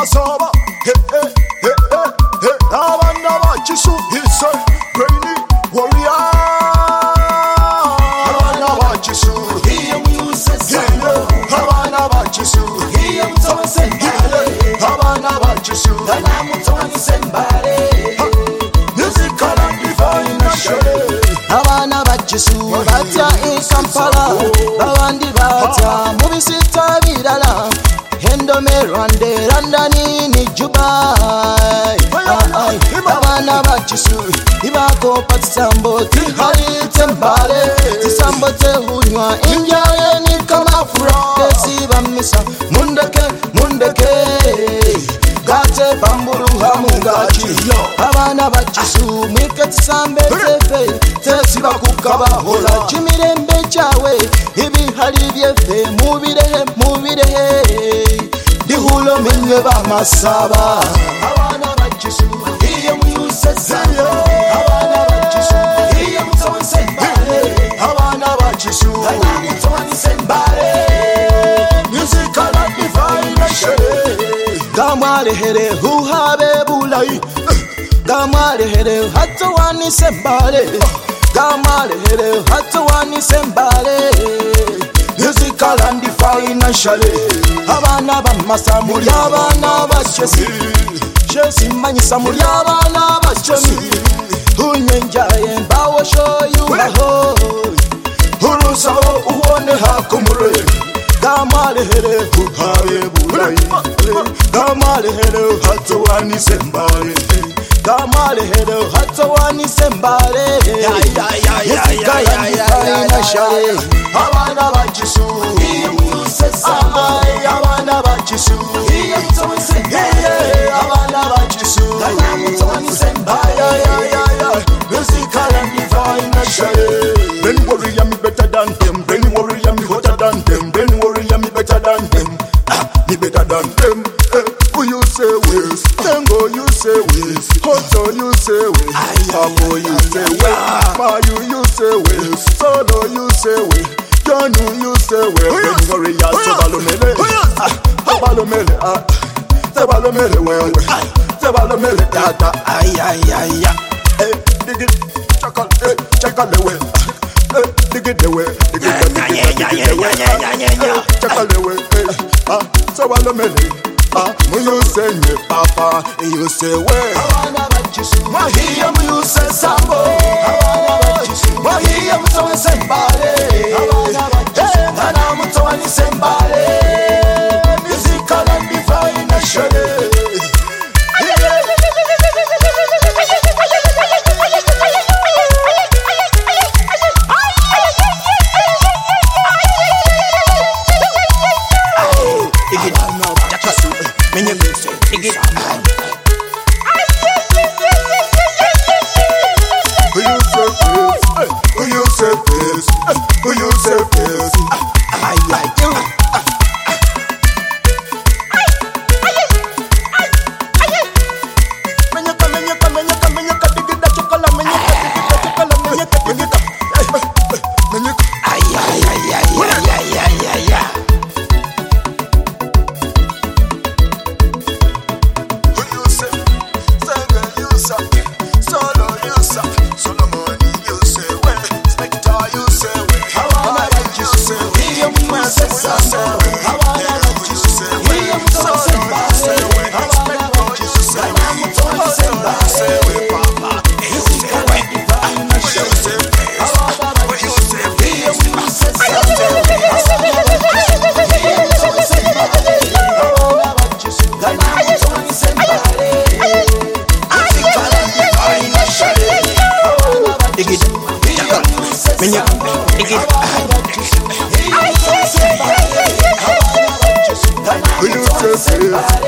Masaba, Abana bachisu, hisse, brainy warrior. Abana bachisu, Abana bachisu, Abana bachisu, musical and divine shade. Abana bachisu, batya in Kampala, babandi batya mubisita birala. Endome Rwanda, Randani ni Dubai. Abana bachisu, ibako patisambo, tihari tembale, tisambo tehunywa, injaye ni kamafura, kesi bamisa, mundeke, gate bamburu hamungachi. Abana bachisu, mwike tisambe tefe, tesiba kukaba hola, chimirembe chawe, ibihari byefe, mubirehe. Dihulo minye ba masaba. Abana bachisu, iyo muyusesa. Abana bachisu, iyo mutonsembale. Abana bachisu, iyo mutonsembale. Musical and divine shade. Gamare here huhabe bulai. Gamare here hatwani sembale. Gamare here hatwani sembale. Musical and divine shade. Abana bamasa muri abana bachesi, chesi manyisa muri abana bachemi. Unyenjaye mbawo show you aho, urusaho uone hakumure. Gamale here huhabe bulai, gamale here hatwani sembale, gamale here hatwani sembale. Abana bachisu, abana bachisu, abana bachisu, musical and divine shade. Ben warrior me better than them, Ben warrior me hotter than them, Ben warrior me better than them, me better than them. Who you say ways, Tango you say ways, Hoto you say ways, Pabo you say ways, Mayu you say ways, Solo you say ways, Janu you say ways. Ben warrior Tebalomele well, Tebalomele data, dig it, check out the way, dig it the way, check out the way, Tebalomele. You say me papa, you say where? Mahia you say sambo, Mahia you say sembale, and I'm Tony sembale, musical and divine shade. Who you say this? I like you. When you come, dig it, that chocolate, when you say